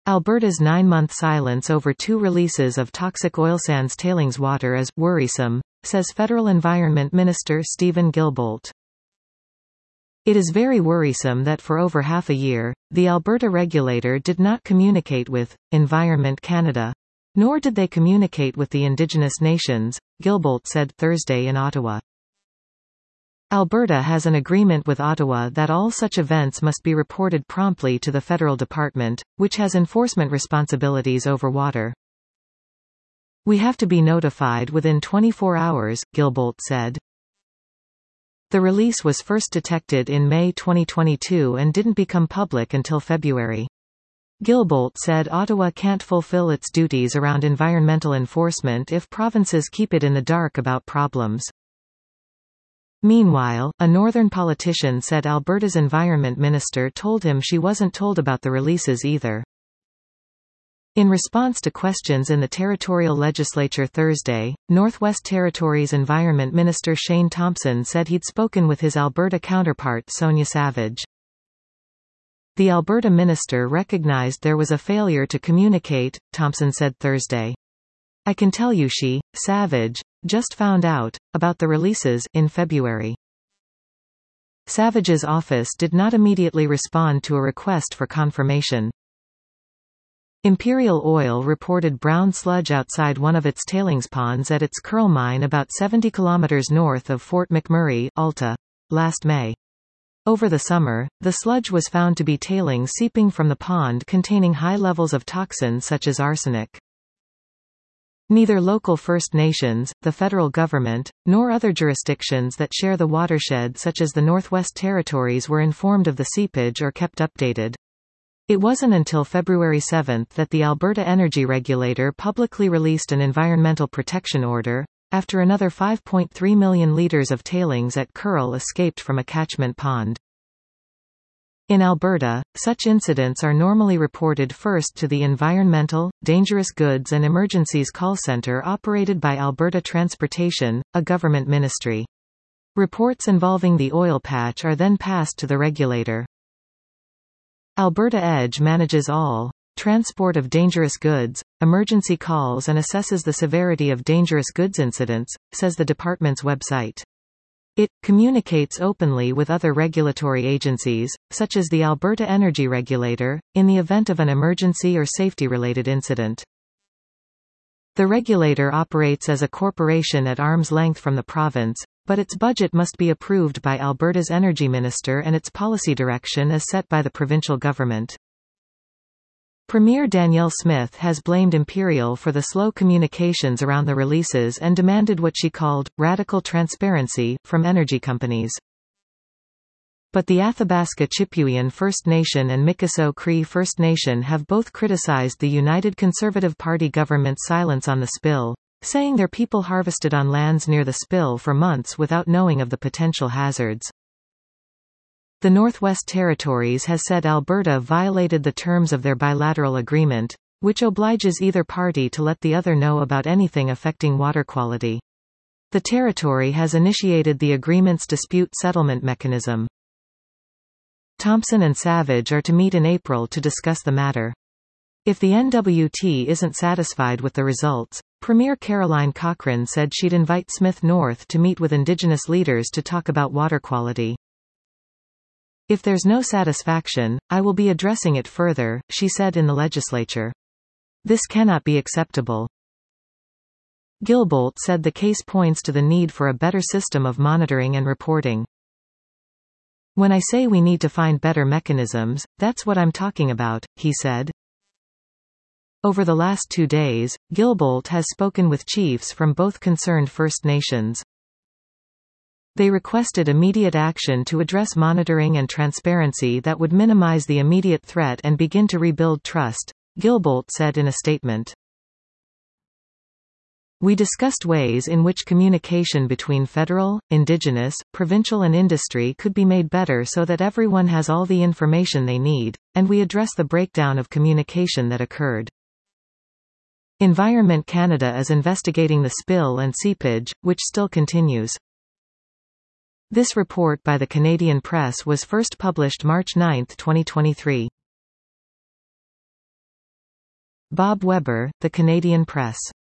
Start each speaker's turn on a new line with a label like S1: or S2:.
S1: Alberta's 9-month silence over 2 releases of toxic oil sands tailings water is worrisome, says Federal Environment Minister Steven Guilbeault. It is very worrisome that for over half a year, the Alberta regulator did not communicate with Environment Canada. Nor did they communicate with the Indigenous nations, Guilbeault said Thursday in Ottawa. Alberta has an agreement with Ottawa that all such events must be reported promptly to the federal department, which has enforcement responsibilities over water. We have to be notified within 24 hours, Guilbeault said. The release was first detected in May 2022 and didn't become public until February. Guilbeault said Ottawa can't fulfill its duties around environmental enforcement if provinces keep it in the dark about problems. Meanwhile, a northern politician said Alberta's environment minister told him she wasn't told about the releases either. In response to questions in the territorial legislature Thursday, Northwest Territories Environment Minister Shane Thompson said he'd spoken with his Alberta counterpart Sonia Savage. The Alberta minister recognized there was a failure to communicate, Thompson said Thursday. I can tell you Savage, just found out about the releases in February. Savage's office did not immediately respond to a request for confirmation. Imperial Oil reported brown sludge outside one of its tailings ponds at its Kearl mine about 70 kilometers north of Fort McMurray, Alta, last May. Over the summer, the sludge was found to be tailings seeping from the pond containing high levels of toxins such as arsenic. Neither local First Nations, the federal government, nor other jurisdictions that share the watershed such as the Northwest Territories were informed of the seepage or kept updated. It wasn't until February 7 that the Alberta Energy Regulator publicly released an environmental protection order, after another 5.3 million litres of tailings at Kearl escaped from a catchment pond. In Alberta, such incidents are normally reported first to the Environmental, Dangerous Goods and Emergencies Call Centre operated by Alberta Transportation, a government ministry. Reports involving the oil patch are then passed to the regulator. Alberta Edge manages all transport of dangerous goods, emergency calls and assesses the severity of dangerous goods incidents, says the department's website. It communicates openly with other regulatory agencies, such as the Alberta Energy Regulator, in the event of an emergency or safety-related incident. The regulator operates as a corporation at arm's length from the province, but its budget must be approved by Alberta's energy minister and its policy direction is set by the provincial government. Premier Danielle Smith has blamed Imperial for the slow communications around the releases and demanded what she called radical transparency from energy companies. But the Athabasca Chipewyan First Nation and Mikisew Cree First Nation have both criticized the United Conservative Party government's silence on the spill, saying their people harvested on lands near the spill for months without knowing of the potential hazards. The Northwest Territories has said Alberta violated the terms of their bilateral agreement, which obliges either party to let the other know about anything affecting water quality. The territory has initiated the agreement's dispute settlement mechanism. Thompson and Savage are to meet in April to discuss the matter. If the NWT isn't satisfied with the results, Premier Caroline Cochrane said she'd invite Smith North to meet with Indigenous leaders to talk about water quality. If there's no satisfaction, I will be addressing it further, she said in the legislature. This cannot be acceptable. Guilbeault said the case points to the need for a better system of monitoring and reporting. When I say we need to find better mechanisms, that's what I'm talking about, he said. Over the last 2 days, Guilbeault has spoken with chiefs from both concerned First Nations. They requested immediate action to address monitoring and transparency that would minimize the immediate threat and begin to rebuild trust, Guilbeault said in a statement. We discussed ways in which communication between federal, Indigenous, provincial and industry could be made better so that everyone has all the information they need, and we address the breakdown of communication that occurred. Environment Canada is investigating the spill and seepage, which still continues. This report by the Canadian Press was first published March 9, 2023. Bob Weber, The Canadian Press.